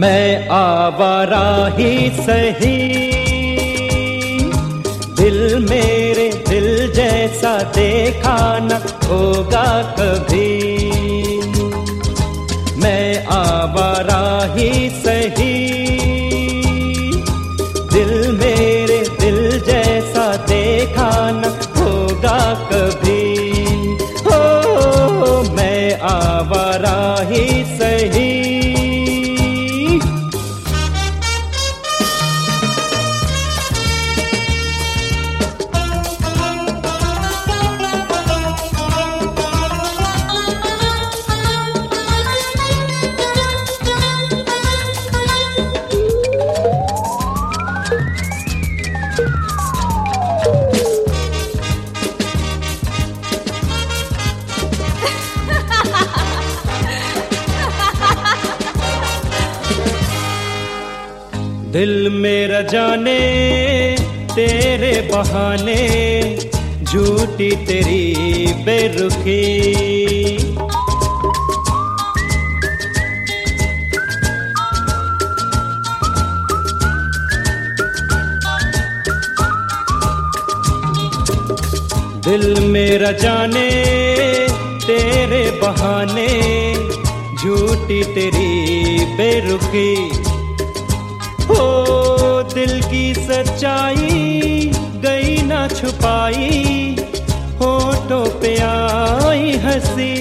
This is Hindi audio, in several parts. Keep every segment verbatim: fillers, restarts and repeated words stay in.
मैं आवारा ही सही, दिल मेरे दिल जैसा देखा न होगा कभी। मैं आवारा ही सही, दिल मेरे दिल जैसा देखा न होगा कभी। हो मैं आवारा ही सही। दिल मेरा जाने तेरे बहाने, झूठी तेरी बेरुखी। दिल मेरा जाने तेरे बहाने, झूठी तेरी बेरुखी। हो दिल की सच्चाई गई ना छुपाई, होठों पे आई हंसी।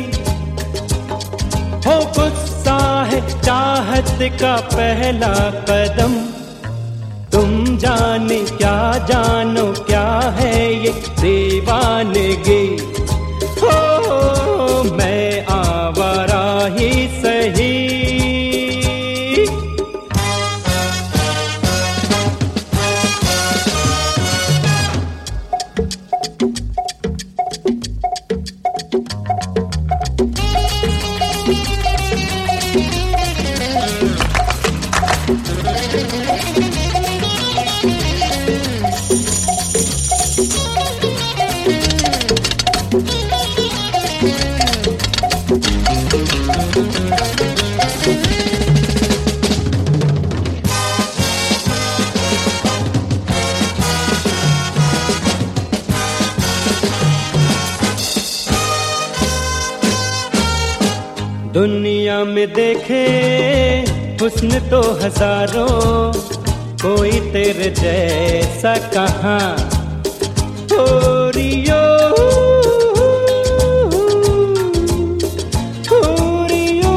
हो गुस्सा है चाहत का पहला कदम, तुम जाने क्या जानो क्या है ये दीवानगी। हो मैं आवारा ही सही। दुनिया में देखे हुस्न तो हजारों, कोई तेरे जैसा कहाँ। ओ रियो, ओ रियो।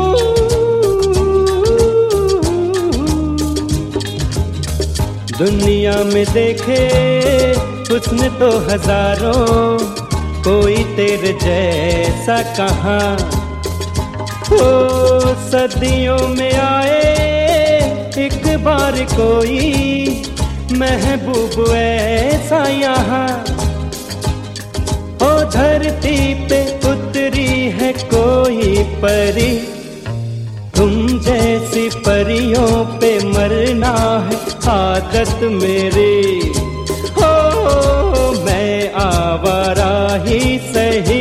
दुनिया में देखे हुस्न तो हजारों, कोई तेरे जैसा कहाँ। ओ सदियों में आए एक बार कोई महबूब ऐसा यहाँ। ओ धरती पे उतरी है कोई परी, तुम जैसी परियों पे मरना है आदत मेरी। ओ मैं आवारा ही सही,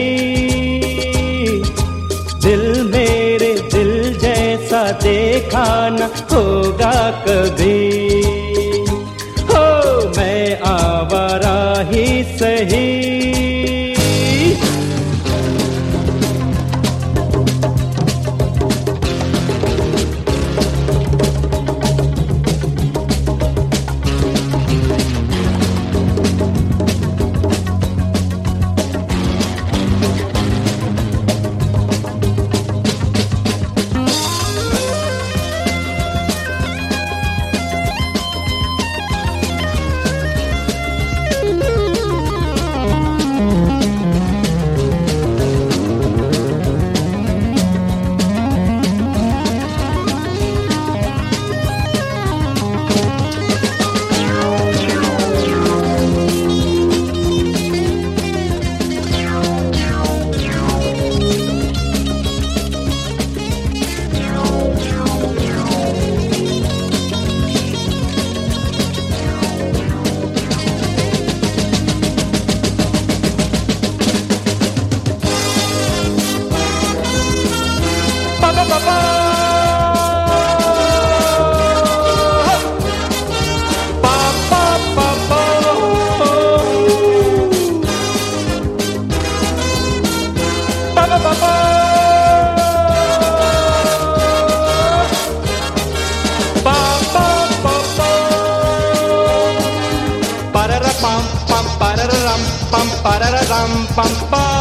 दिल मेरे दिल जैसा देखा न होगा कभी। हो मैं आवारा ही सही। pa pa. Pa pa pa pa. Parara pam pam pararam pam pararam pam pam.